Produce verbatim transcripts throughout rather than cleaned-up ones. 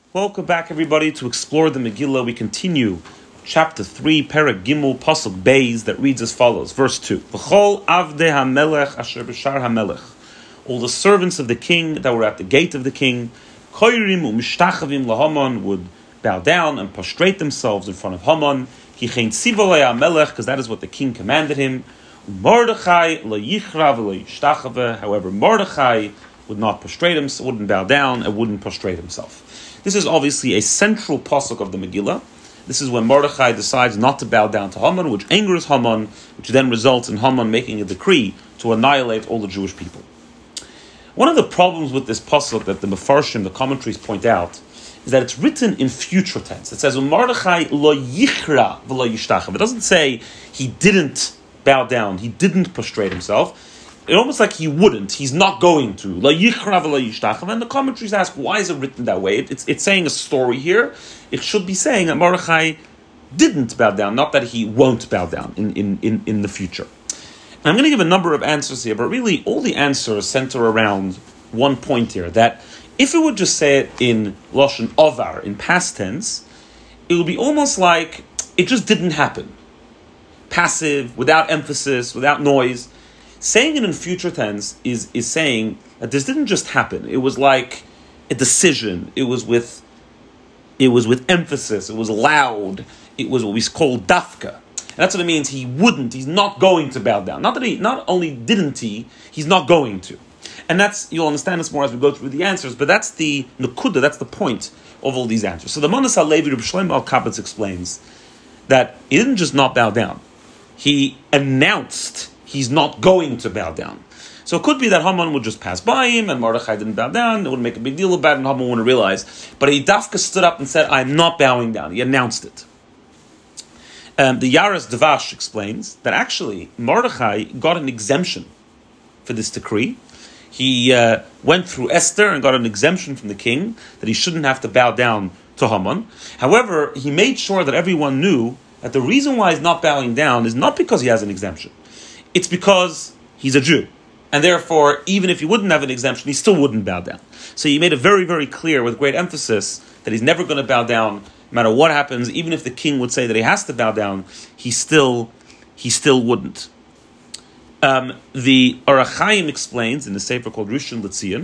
Welcome back, everybody, to explore the Megillah. We continue chapter three, Perek Gimel, Pasuk Beis, that reads as follows, verse two. V'chol avdei hamelech asher b'shar hamelech. All the servants of the king that were at the gate of the king, koirim u'mishtachavim laHaman, would bow down and prostrate themselves in front of Haman. Hichein tzivolei hamelech, because that is what the king commanded him. Mordechai layichra v'layishtachave. However, Mordechai would not prostrate himself, wouldn't bow down, and wouldn't prostrate himself. This is obviously a central pasuk of the Megillah. This is when Mordechai decides not to bow down to Haman, which angers Haman, which then results in Haman making a decree to annihilate all the Jewish people. One of the problems with this pasuk that the Mefarshim, the commentaries, point out is that it's written in future tense. It says, Mordechai lo yichra v'lo yishtachav. It doesn't say he didn't bow down, he didn't prostrate himself. It's almost like he wouldn't. He's not going to. And the commentaries ask, why is it written that way? It's, it's saying a story here. It should be saying that Mordechai didn't bow down, not that he won't bow down in, in, in, in the future. And I'm going to give a number of answers here, but really all the answers center around one point here, that if it would just say it in Lashon Ovar, in past tense, it would be almost like it just didn't happen. Passive, without emphasis, without noise. Saying it in future tense is, is saying that this didn't just happen. It was like a decision. It was with it was with emphasis. It was loud. It was what we call dafka. And that's what it means. He wouldn't. He's not going to bow down. Not that he not only didn't he, he's not going to. And that's, you'll understand this more as we go through the answers, but that's the nekuda, that's the point of all these answers. So the Manas HaLevi, Reb Shlomo Al-Kabetz explains that he didn't just not bow down. He announced he's not going to bow down. So it could be that Haman would just pass by him and Mordechai didn't bow down. It wouldn't make a big deal about it and Haman wouldn't realize. But he dafka stood up and said, I'm not bowing down. He announced it. Um, the Yaras Devash explains that actually Mordechai got an exemption for this decree. He uh, went through Esther and got an exemption from the king that he shouldn't have to bow down to Haman. However, he made sure that everyone knew that the reason why he's not bowing down is not because he has an exemption. It's because he's a Jew. And therefore, even if he wouldn't have an exemption, he still wouldn't bow down. So he made it very, very clear with great emphasis that he's never going to bow down, no matter what happens. Even if the king would say that he has to bow down, he still, he still wouldn't. Um, the Orach Chaim explains in the sefer called Rishon LeZion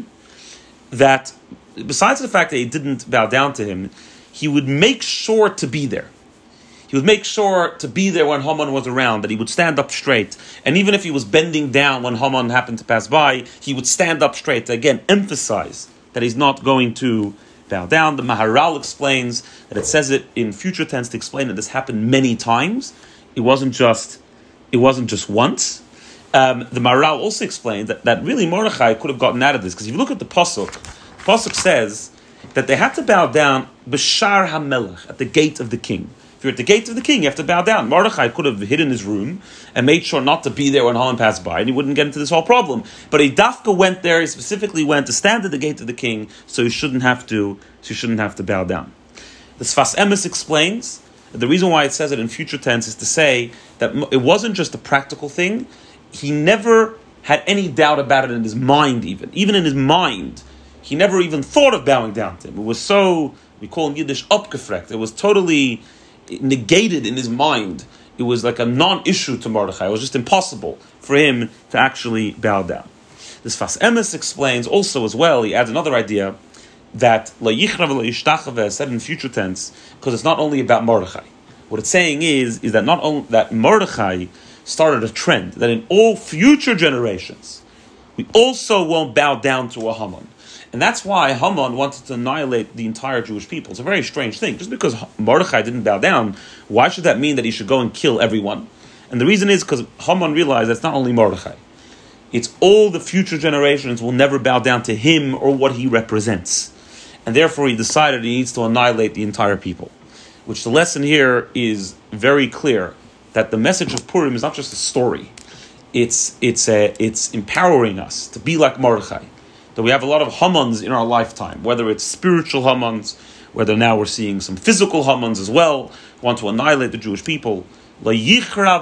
that besides the fact that he didn't bow down to him, he would make sure to be there. He would make sure to be there when Haman was around, that he would stand up straight. And even if he was bending down when Haman happened to pass by, he would stand up straight to, again, emphasize that he's not going to bow down. The Maharal explains that it says it in future tense to explain that this happened many times. It wasn't just, it wasn't just once. Um, the Maharal also explained that, that really Mordechai could have gotten out of this, because if you look at the Pasuk, the Pasuk says that they had to bow down b'shar hamelech, at the gate of the king. If you're at the gate of the king, you have to bow down. Mordechai could have hid in his room and made sure not to be there when Haman passed by, and he wouldn't get into this whole problem. But he dafka went there. He specifically went to stand at the gate of the king, so he shouldn't have to. So he shouldn't have to bow down. The Sfas Emes explains that the reason why it says it in future tense is to say that it wasn't just a practical thing. He never had any doubt about it in his mind, even even in his mind, he never even thought of bowing down to him. It was so, we call in Yiddish abgefrekt. It was totally negated in his mind. It was like a non-issue to Mordechai. It was just impossible for him to actually bow down. This Sfas Emes explains also as well, he adds another idea, that la yichra v'la yishtachave is said in future tense because it's not only about Mordechai. What it's saying is, is that not only that Mordechai started a trend, that in all future generations, we also won't bow down to a Haman. And that's why Haman wanted to annihilate the entire Jewish people. It's a very strange thing. Just because Mordechai didn't bow down, why should that mean that he should go and kill everyone? And the reason is because Haman realized that's not only Mordechai. It's all the future generations will never bow down to him or what he represents. And therefore he decided he needs to annihilate the entire people. Which the lesson here is very clear, that the message of Purim is not just a story. It's, it's, a, it's empowering us to be like Mordechai. That we have a lot of Hamans in our lifetime, whether it's spiritual Hamans, whether now we're seeing some physical Hamans as well, who want to annihilate the Jewish people. Mordechai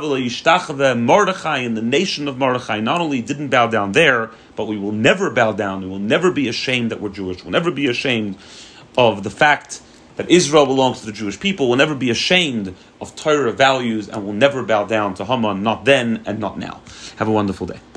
and the nation of Mordechai not only didn't bow down there, but we will never bow down. We will never be ashamed that we're Jewish. We'll never be ashamed of the fact that Israel belongs to the Jewish people, will never be ashamed of Torah values, and will never bow down to Haman, not then and not now. Have a wonderful day.